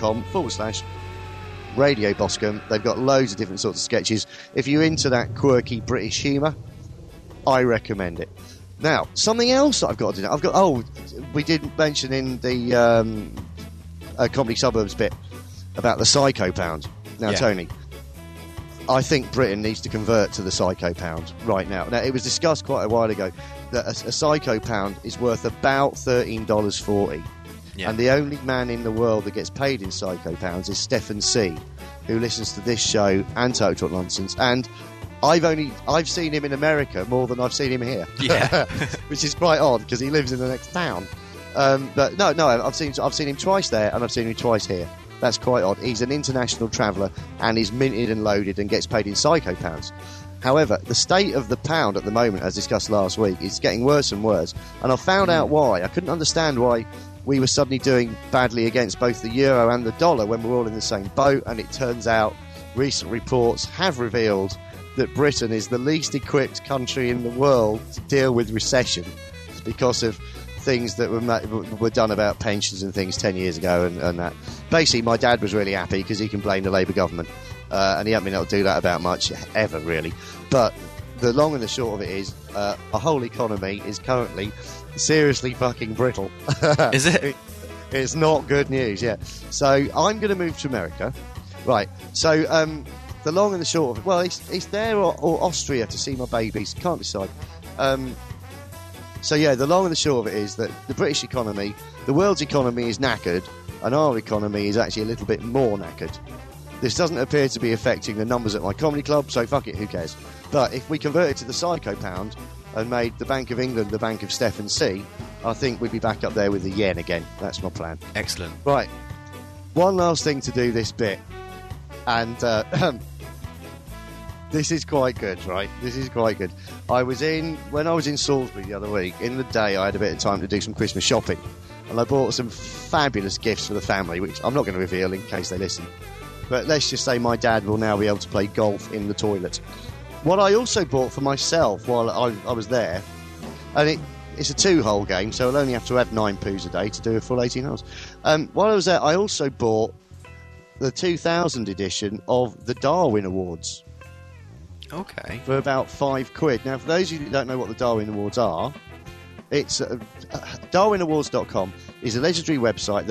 bebo.com/Radio Boscombe. They've got loads of different sorts of sketches. If you're into that quirky British humour, I recommend it. Now, something else that I've got to do. We did mention in the Comedy Suburbs bit about the Psycho Pound. Now, Tony, I think Britain needs to convert to the Psycho Pound right now. Now, it was discussed quite a while ago that a Psycho Pound is worth about $13.40. Yeah. And the only man in the world that gets paid in Psycho Pounds is Stephen C., who listens to this show and Total Nonsense. And I've seen him in America more than I've seen him here. Yeah. Which is quite odd because he lives in the next town. But no, I've seen him twice there and I've seen him twice here. That's quite odd. He's an international traveller and he's minted and loaded and gets paid in Psycho Pounds. However, the state of the pound at the moment, as discussed last week, is getting worse and worse. And I found out why. I couldn't understand why we were suddenly doing badly against both the euro and the dollar when we're all in the same boat. And it turns out recent reports have revealed that Britain is the least equipped country in the world to deal with recession because of things that were done about pensions and things 10 years ago and that. Basically, my dad was really happy because he can blame the Labour government. And he hasn't been able to do that about much ever, really. But the long and the short of it is our whole economy is currently seriously fucking brittle. Is it? It's not good news, yeah. So I'm going to move to America. Right. So the long and the short of it, well, it's there or Austria to see my babies. Can't decide. So yeah, the long and the short of it is that the British economy, the world's economy is knackered, and our economy is actually a little bit more knackered. This doesn't appear to be affecting the numbers at my comedy club, so fuck it, who cares? But if we converted to the Psycho Pound and made the Bank of England the Bank of Stephen C, I think we'd be back up there with the yen again. That's my plan. Excellent. Right. One last thing to do this bit. And this is quite good, right? This is quite good. When I was in Salisbury the other week, in the day I had a bit of time to do some Christmas shopping. And I bought some fabulous gifts for the family, which I'm not going to reveal in case they listen. But let's just say my dad will now be able to play golf in the toilet. What I also bought for myself while I was there, and it's a 2-hole game, so I'll only have to have 9 poos a day to do a full 18 holes. While I was there, I also bought the 2000 edition of the Darwin Awards. Okay. For about £5. Now, for those of you who don't know what the Darwin Awards are, it's DarwinAwards.com is a legendary website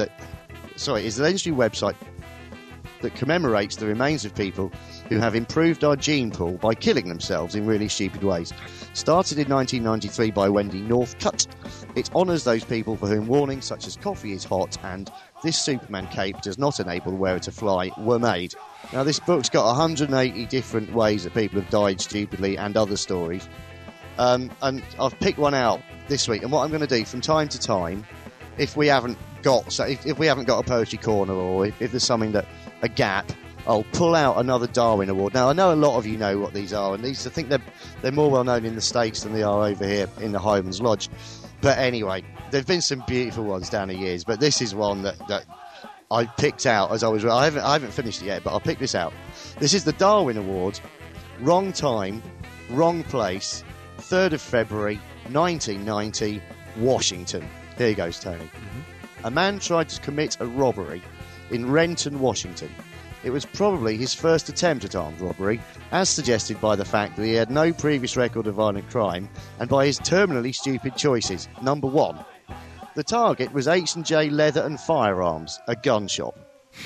that commemorates the remains of people who have improved our gene pool by killing themselves in really stupid ways. Started in 1993 by Wendy Northcutt, it honours those people for whom warnings such as coffee is hot and this Superman cape does not enable the wearer to fly were made. Now, this book's got 180 different ways that people have died stupidly and other stories. And I've picked one out this week, and what I'm going to do from time to time, if we haven't got a poetry corner, or if there's something a gap, I'll pull out another Darwin Award. Now, I know a lot of you know what these are, and I think they're more well known in the States than they are over here in the Highlands Lodge. But anyway, there've been some beautiful ones down the years, but this is one that I picked out as I was. I haven't finished it yet, but I'll pick this out. This is the Darwin Award. Wrong time, wrong place. 3rd of February, 1990, Washington. Here goes, Tony. Mm-hmm. A man tried to commit a robbery in Renton, Washington. It was probably his first attempt at armed robbery, as suggested by the fact that he had no previous record of violent crime, and by his terminally stupid choices. Number 1. The target was H&J Leather and Firearms, a gun shop.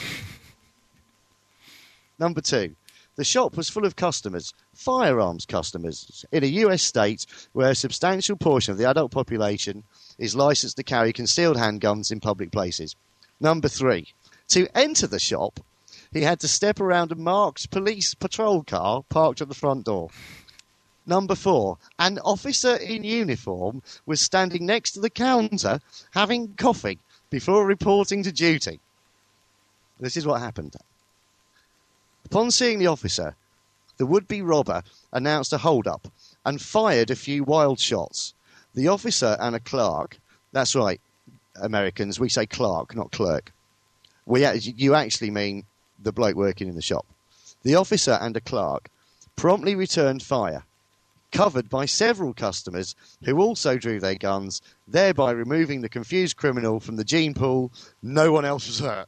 Number 2. The shop was full of customers, firearms customers, in a US state where a substantial portion of the adult population is licensed to carry concealed handguns in public places. Number 3. To enter the shop, he had to step around a marked police patrol car parked at the front door. Number 4. An officer in uniform was standing next to the counter having coffee before reporting to duty. This is what happened. Upon seeing the officer, the would-be robber announced a hold-up and fired a few wild shots. The officer and a clerk, that's right, Americans, we say clerk, not clerk. You actually mean the bloke working in the shop. The officer and a clerk promptly returned fire, covered by several customers who also drew their guns, thereby removing the confused criminal from the gene pool. No one else was hurt.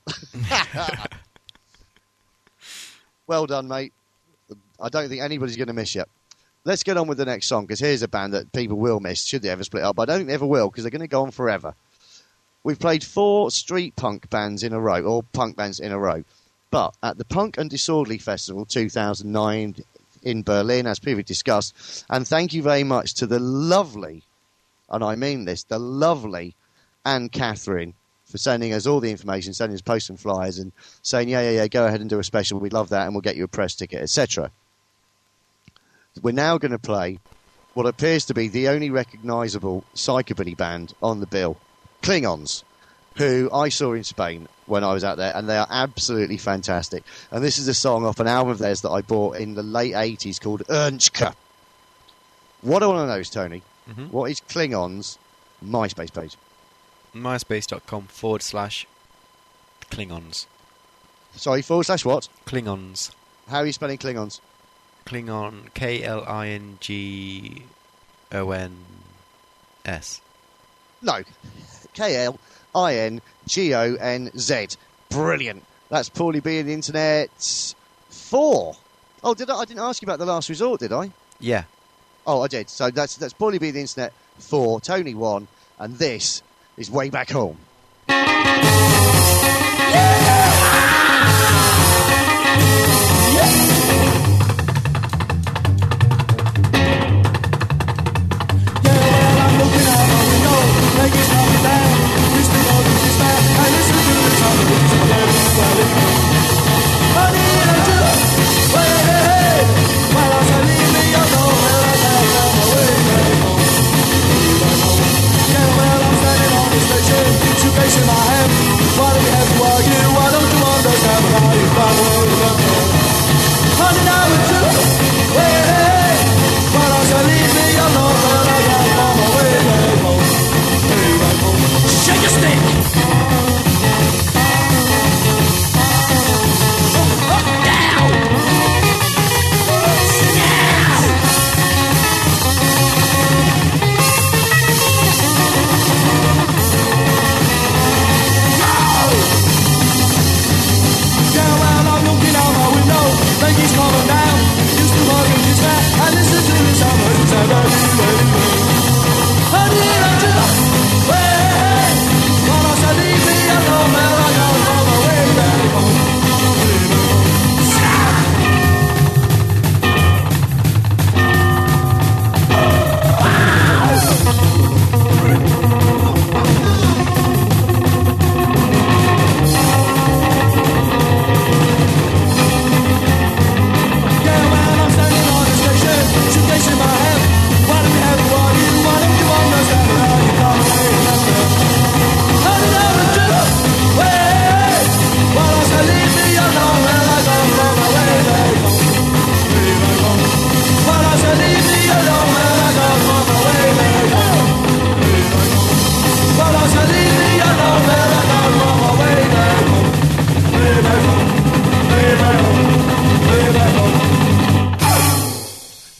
Well done, mate. I don't think anybody's going to miss you. Let's get on with the next song, because here's a band that people will miss, should they ever split up. But I don't think they ever will, because they're going to go on forever. We've played 4 street punk bands in a row, or punk bands in a row. But at the Punk and Disorderly Festival 2009 in Berlin, as previously discussed, and thank you very much to the lovely, and I mean this, the lovely Anne Catherine, for sending us all the information, sending us posts and flyers and saying, yeah, go ahead and do a special, we'd love that, and we'll get you a press ticket, etc. We're now going to play what appears to be the only recognisable psychobilly band on the bill, Klingons, who I saw in Spain when I was out there, and they are absolutely fantastic. And this is a song off an album of theirs that I bought in the late 80s called Ernstke. What I want to know is, Tony, what is Klingons' MySpace page? myspace.com/Klingons. Sorry, / what? Klingons. How are you spelling Klingons? Klingon, Klingon's. No, Klingonz. Brilliant. That's Paulie B in the Internet 4. Oh, I didn't ask you about The Last Resort, did I? Yeah. Oh, I did. So that's Paulie B in the Internet 4, Tony 1, and this is Way Back Home. Yeah!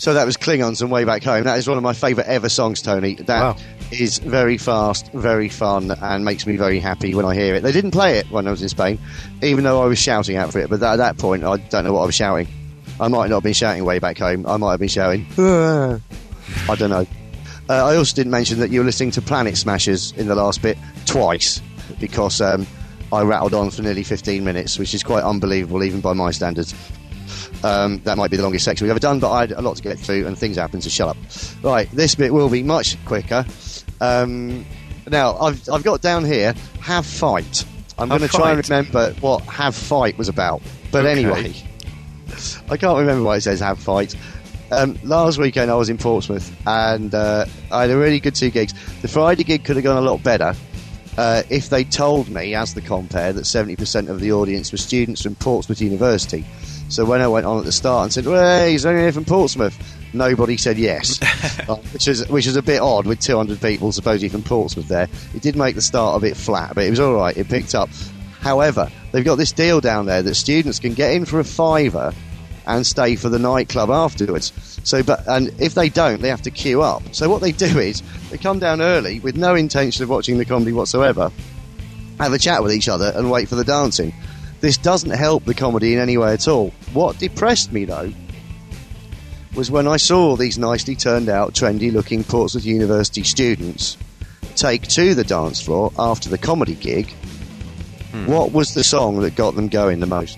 So that was Klingons and Way Back Home. That is one of my favourite ever songs, Tony. That is very fast, very fun, and makes me very happy when I hear it. They didn't play it when I was in Spain, even though I was shouting out for it. But at that point, I don't know what I was shouting. I might not have been shouting Way Back Home. I might have been shouting, I don't know. I also didn't mention that you were listening to Planet Smashers in the last bit twice, because I rattled on for nearly 15 minutes, which is quite unbelievable, even by my standards. That might be the longest section we've ever done, but I had a lot to get through and things happen, so shut up. Right, this bit will be much quicker. Now, I've got down here, Have Fight. I'm going to try and remember what Have Fight was about. But anyway, I can't remember why it says Have Fight. Last weekend I was in Portsmouth, and I had a really good 2 gigs. The Friday gig could have gone a lot better if they told me, as the compare, that 70% of the audience were students from Portsmouth University. So when I went on at the start and said, "Well, hey, he's only here from Portsmouth," nobody said yes, which is a bit odd with 200 people supposedly from Portsmouth there. It did make the start a bit flat, but it was all right. It picked up. However, they've got this deal down there that students can get in for a £5 and stay for the nightclub afterwards. And if they don't, they have to queue up. So what they do is they come down early with no intention of watching the comedy whatsoever, have a chat with each other, and wait for the dancing. This doesn't help the comedy in any way at all. What depressed me, though, was when I saw these nicely turned out, trendy-looking Portsmouth University students take to the dance floor after the comedy gig. What was the song that got them going the most?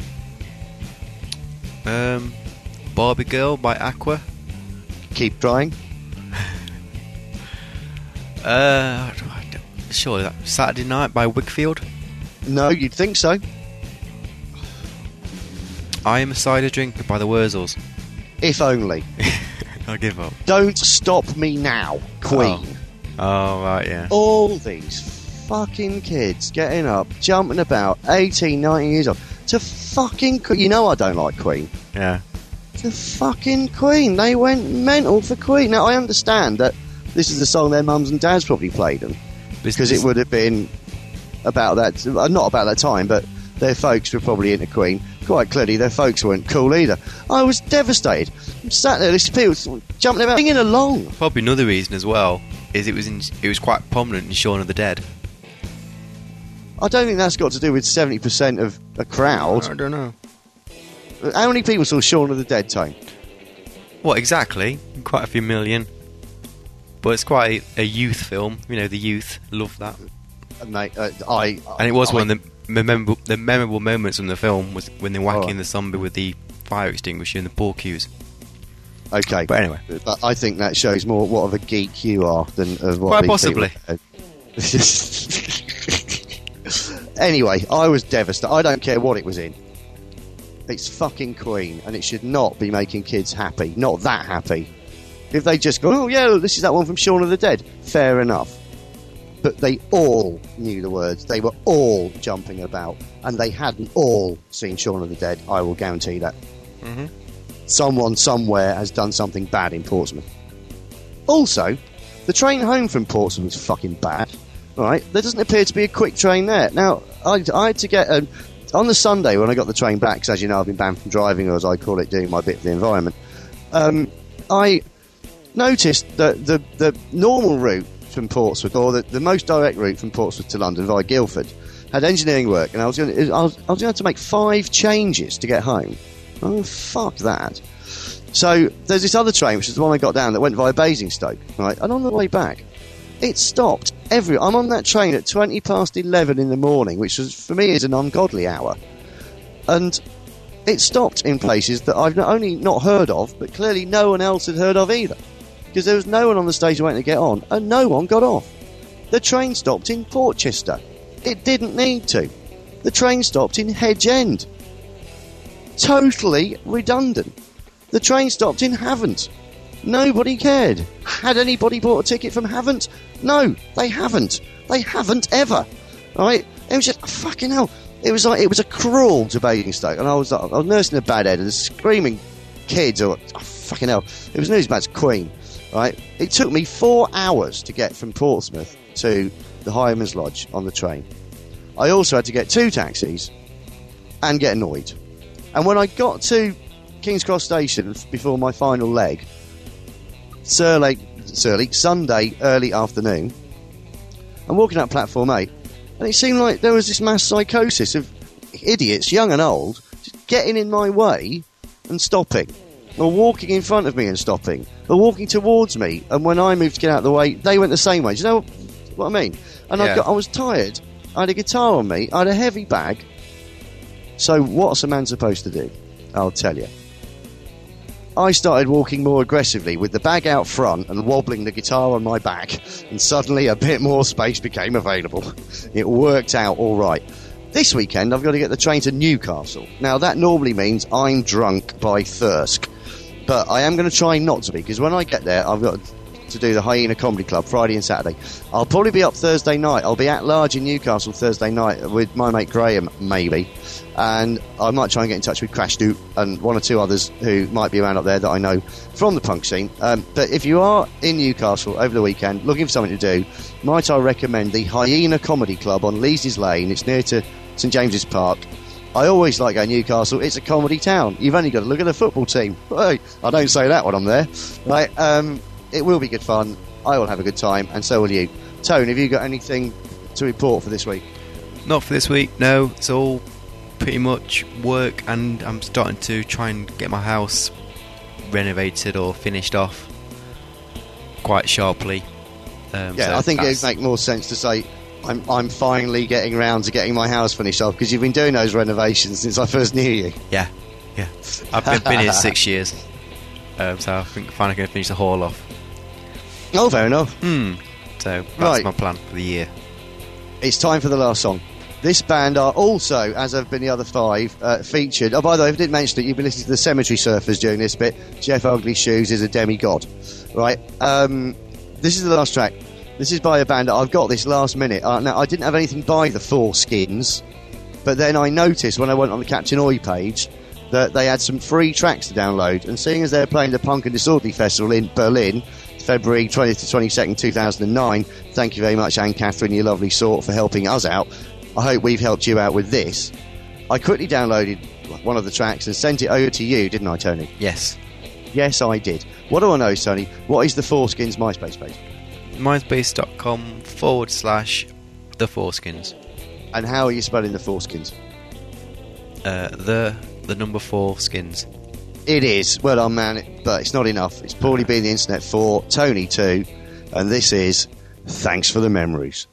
Barbie Girl by Aqua. Keep trying. Sure, Saturday Night by Whigfield. No, you'd think so. I Am a Cider Drinker by the Wurzels. If only. I'll give up. Don't Stop Me Now, Queen. Oh, right, yeah. All these fucking kids getting up, jumping about, 18, 19 years old, to fucking... You know I don't like Queen. Yeah. To fucking Queen. They went mental for Queen. Now, I understand that this is the song their mums and dads probably played them, because it would have been about that... Not about that time, but their folks were probably into Queen. Quite clearly, their folks weren't cool either. I was devastated. I'm sat there, these people jumping about, singing along. Probably another reason as well is it was quite prominent in Shaun of the Dead. I don't think that's got to do with 70% of a crowd. I don't know. How many people saw Shaun of the Dead, Tone? What exactly? Quite a few million. But it's quite a youth film. You know, the youth love that. Mate, and it was one of the memorable moments in the film was when they're whacking the zombie with the fire extinguisher in the pool cues. Okay, but anyway, I think that shows more what of a geek you are than of what. Quite possibly. Anyway, I was devastated. I don't care what it was in. It's fucking Queen, and it should not be making kids happy. Not that happy. If they just go, "Oh yeah, look, this is that one from Shaun of the Dead," fair enough. But they all knew the words. They were all jumping about, and they hadn't all seen Shaun of the Dead. I will guarantee that. Mm-hmm. Someone somewhere has done something bad in Portsmouth. Also, the train home from Portsmouth was fucking bad. Right? There doesn't appear to be a quick train there. Now, I had to get on the Sunday when I got the train back, because as you know, I've been banned from driving, or as I call it, doing my bit for the environment. I noticed that the normal route from Portsmouth, or the most direct route from Portsmouth to London via Guildford, had engineering work, and I was going to have to make 5 changes to get home. Oh, fuck that. So there's this other train, which is the one I got down, that went via Basingstoke, right? And on the way back, it stopped I'm on that train at 11:20 in the morning, which was, for me, is an ungodly hour. And it stopped in places that I've not only not heard of, but clearly no one else had heard of either. Because there was no one on the station waiting to get on, and no one got off. The train stopped in Portchester. It didn't need to. The train stopped in Hedge End. Totally redundant. The train stopped in Havant. Nobody cared. Had anybody bought a ticket from Havant? No, they haven't. They haven't ever. Right? It was just fucking hell. It was a crawl to Basingstoke, and I was nursing a bad head, and the screaming kids, fucking hell. It was nearly as bad as Queen. Right? It took me 4 hours to get from Portsmouth to the Highman's Lodge on the train. I also had to get 2 taxis and get annoyed. And when I got to King's Cross Station before my final leg. Surly, Sunday, early afternoon. I'm walking up platform 8, and it seemed like there was this mass psychosis of idiots, young and old, just getting in my way and stopping, or walking in front of me and stopping, or walking towards me, and when I moved to get out of the way, they went the same way. Do you know what I mean? And Yeah. I was tired. I had a guitar on me. I had a heavy bag. So what's a man supposed to do? I'll tell you. I started walking more aggressively with the bag out front and wobbling the guitar on my back, and suddenly a bit more space became available. It worked out all right. This weekend I've got to get the train to Newcastle. Now that normally means I'm drunk by Thirsk, but I am going to try not to be, because when I get there I've got to do the Hyena Comedy Club Friday and Saturday. I'll probably be up Thursday night. I'll be at large in Newcastle Thursday night with my mate Graham, maybe, and I might try and get in touch with Crash Doot and one or two others who might be around up there that I know from the punk scene. But if you are in Newcastle over the weekend looking for something to do, might I recommend the Hyena Comedy Club on Leases Lane. It's near to St James's Park. I always like going to Newcastle. It's a comedy town. You've only got to look at the football team. Hey, I don't say that when I'm there. Right, it will be good fun. I will have a good time, and so will you. Tone, have you got anything to report for this week? Not for this week, no. It's all pretty much work, and I'm starting to try and get my house renovated or finished off quite sharply. I think it would make more sense to say I'm finally getting around to getting my house finished off, because you've been doing those renovations since I first knew you. Yeah. I've been here 6 years, so I think I'm finally going to finish the hall off. Oh, fair enough. So that's Right. my plan for the year. It's time for the last song. This band are also, as have been the other 5, featured. Oh, by the way, if I didn't mention it, you've been listening to the Cemetery Surfers during this bit. Jeff Ugly Shoes is a demigod. Right. This is the last track. This is by a band that I've got this last minute. Now, I didn't have anything by the Four Skins, but then I noticed when I went on the Captain Oi page that they had some free tracks to download, and seeing as they're playing the Punk and Disorderly Festival in Berlin, February 20th to 22nd, 2009, thank you very much, Anne Catherine, you lovely sort, for helping us out. I hope we've helped you out with this. I quickly downloaded one of the tracks and sent it over to you, didn't I, Tony? Yes. Yes, I did. What do I know, Tony? What is the Foreskins MySpace page? myspace.com/the Foreskins. And how are you spelling the Foreskins? The number 4 skins. It is. Well done, man. But it's not enough. It's poorly been the internet for Tony too. And this is Thanks for the Memories.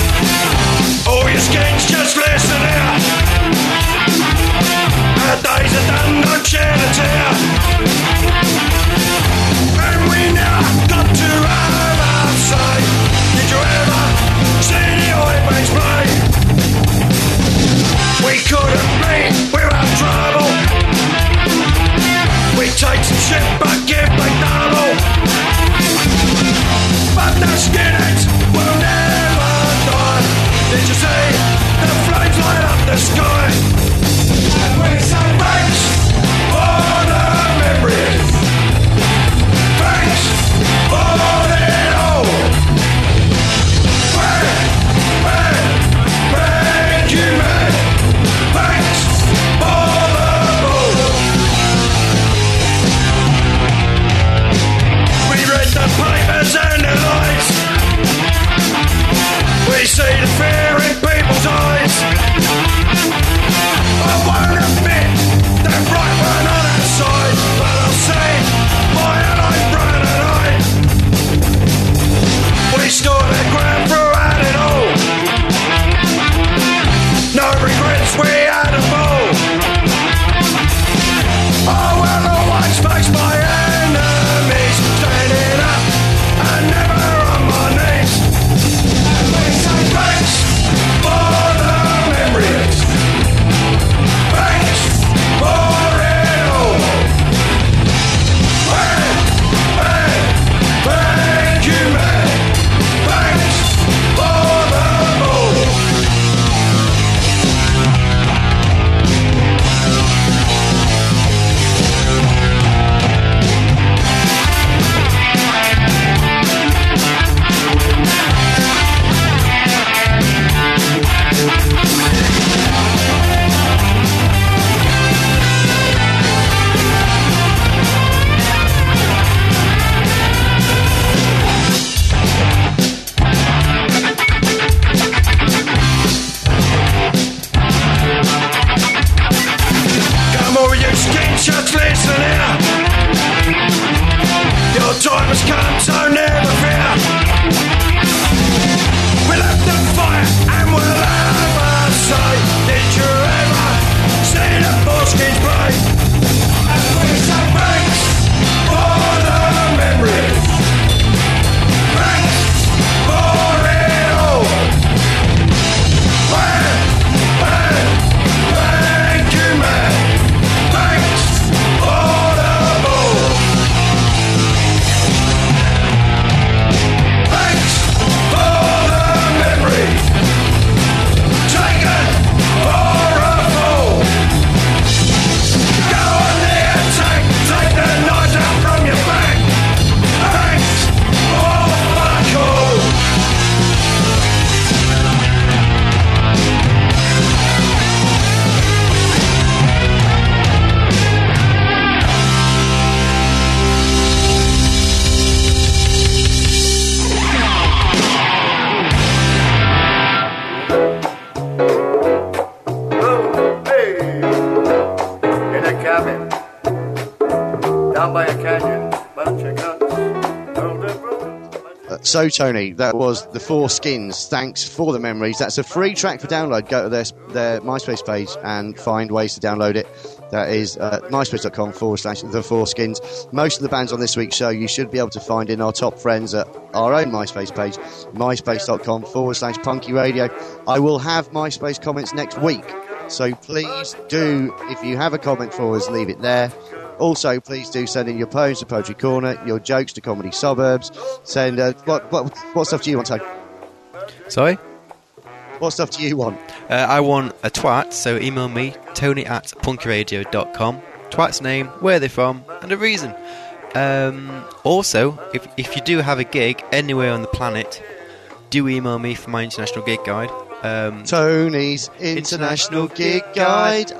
Oh, you skins, just listen here. Our days So, Tony, that was The Four Skins. Thanks for the memories. That's a free track for download. Go to their MySpace page and find ways to download it. That is myspace.com/The Four Skins. Most of the bands on this week's show you should be able to find in our top friends at our own MySpace page, myspace.com/Punky Radio. I will have MySpace comments next week. So please do, if you have a comment for us, leave it there. Also, please do send in your poems to Poetry Corner, your jokes to Comedy Suburbs. Send what stuff do you want, Tony? Sorry? What stuff do you want? I want a twat, so email me, tony@punkyradio.com. Twat's name, where they're from, and a reason. Also, if you do have a gig anywhere on the planet, do email me for my international gig guide. Tony's International Gig Guide.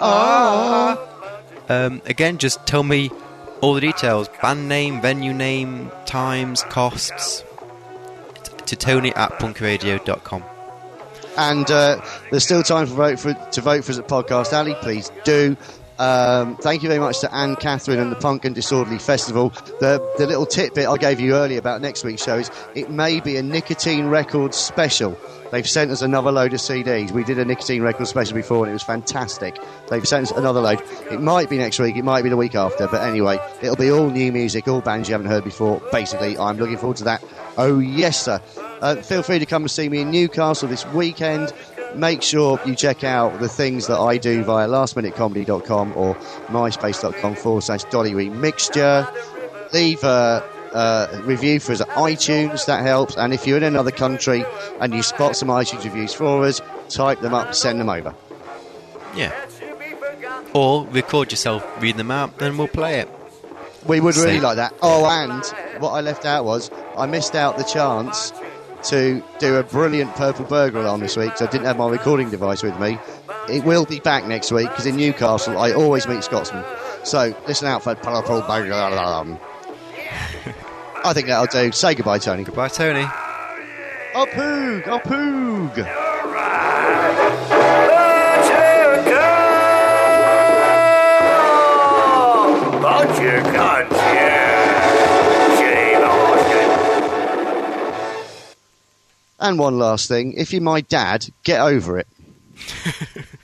Again, just tell me all the details. Band name, venue name, times, costs. To tony@punkradio.com. And there's still time to vote for us at Podcast Alley. Please do. Thank you very much to Anne Catherine and the Punk and Disorderly Festival. The little tidbit I gave you earlier about next week's show is it may be a Nicotine Records special. They've sent us another load of CDs. We did a Nicotine Records special before and it was fantastic. They've sent us another load. It might be next week, it might be the week after, but anyway, it'll be all new music, all bands you haven't heard before. Basically, I'm looking forward to that. Oh yes, sir. Feel free to come and see me in Newcastle this weekend. Make sure you check out the things that I do via lastminutecomedy.com or myspace.com/Dolly Remixture. Leave a review for us at iTunes, that helps. And if you're in another country and you spot some iTunes reviews for us, type them up and send them over. Yeah. Or record yourself reading them out, then we'll play it. We would really like that. Oh, and what I left out was I missed out the chance to do a brilliant Purple Burger alarm this week, so I didn't have my recording device with me. It will be back next week, because in Newcastle I always meet Scotsmen. So listen out for Purple Burger alarm. I think that'll do. Say goodbye, Tony. Goodbye, Tony. Up Poog! Up Poog! And one last thing, if you're my dad, get over it.